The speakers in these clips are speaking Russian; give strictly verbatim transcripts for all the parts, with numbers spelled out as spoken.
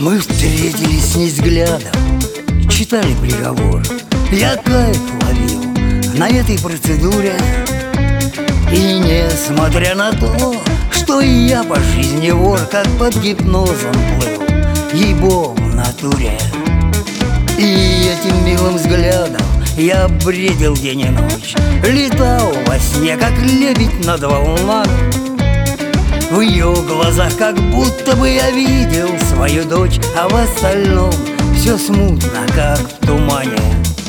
Мы встретились с ней взглядом, читали приговор. Я кайф ловил на этой процедуре. И несмотря на то, что и я по жизни вор, как под гипнозом плыл, ей-богу в натуре. И этим милым взглядом я бредил день и ночь, летал во сне, как лебедь над волнами. В ее глазах как будто бы я видел свою дочь, а в остальном все смутно, как в тумане.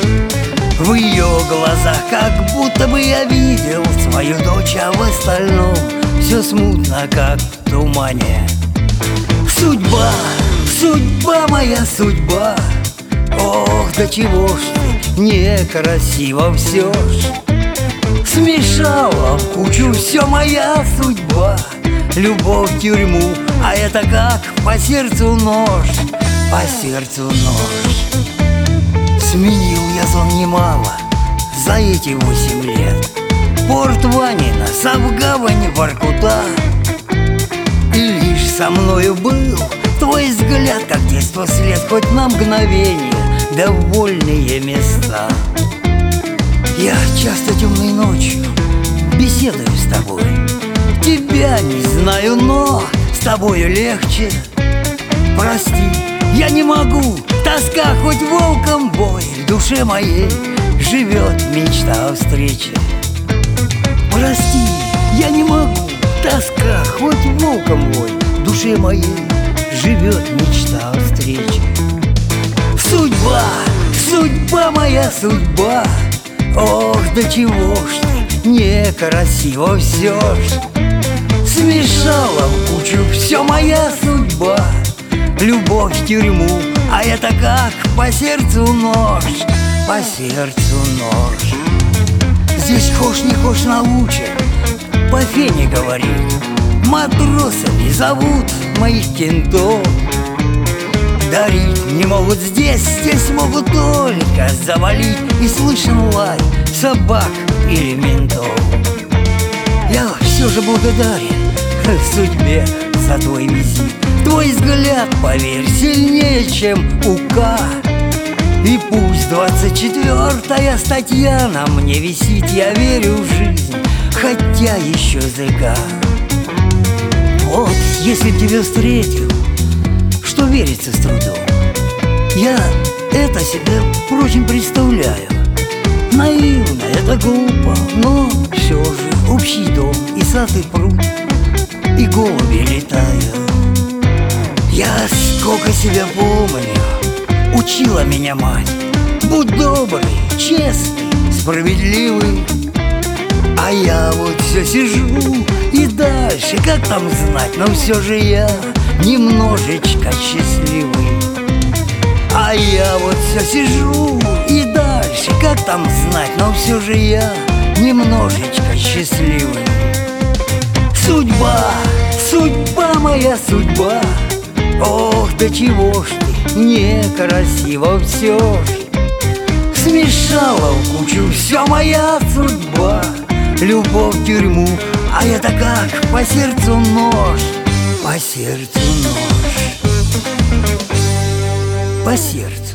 В ее глазах как будто бы я видел свою дочь, а в остальном все смутно, как в тумане. Судьба, судьба моя судьба, ох, до чего ж ты некрасиво все ж. Смешала в кучу все моя судьба, любовь в тюрьму, а это как по сердцу нож, по сердцу нож. Сменил я зон немало за эти восемь лет. Порт Ванина, Савгавань, Воркута. И лишь со мною был твой взгляд, как детство след, хоть на мгновение довольные места. Я часто темной ночью беседую с тобой. Тебя не знаю, но с тобою легче. Прости, я не могу, тоска хоть волком бой, в душе моей живет мечта о встрече. Прости, я не могу, тоска хоть волком бой, в душе моей живет мечта о встрече. Судьба, судьба моя судьба, ох, до чего ж ты некрасиво все ж. Смешала в кучу все моя судьба, любовь в тюрьму, а это как по сердцу нож, по сердцу нож. Здесь хошь не хошь научат по фене говорить, матросами зовут моих кентов. Дарить не могут здесь, здесь могут только завалить. И слышен лай собак или ментов. Я все же благодарен судьбе за твой визит. Твой взгляд, поверь, сильнее, чем УК. И пусть двадцать четвёртая статья на мне висит, я верю в жизнь, хотя еще зыка. Вот если б тебя встретил, что верится с трудом, я это себе, впрочем, представляю. Наивно, это глупо, но все же общий дом и сад, и пруд, и голуби летают. Я сколько себя помню, учила меня мать: будь добрый, честный, справедливый. А я вот все сижу и дальше, как там знать, но все же я немножечко счастливый. А я вот все сижу и дальше, как там знать, но все же я немножечко счастливый. Судьба, судьба моя судьба, ох, до чего ж ты некрасиво все ж. Смешала в кучу все моя судьба, любовь в тюрьму, а это как по сердцу нож, по сердцу нож, по сердцу.